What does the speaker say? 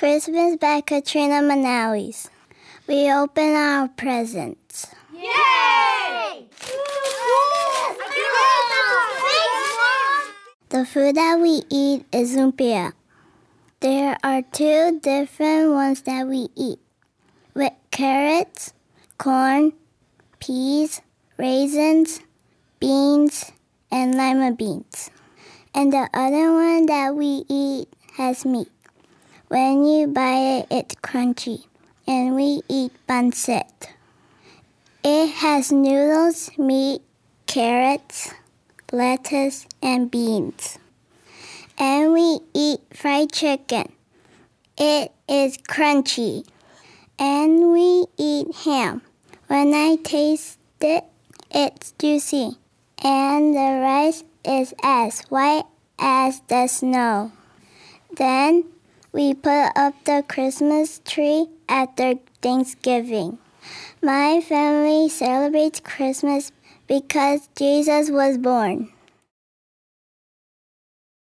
Christmas by Katrina Manales. We open our presents. Yay! The food that we eat is lumpia. There are two different ones that we eat, with carrots, corn, peas, raisins, beans, and lima beans. And the other one that we eat has meat. When you buy it, it's crunchy, and we eat pancit. It has noodles, meat, carrots, lettuce, and beans. And we eat fried chicken. It is crunchy. And we eat ham. When I taste it, it's juicy. And the rice is as white as the snow. Then we put up the Christmas tree after Thanksgiving. My family celebrates Christmas because Jesus was born.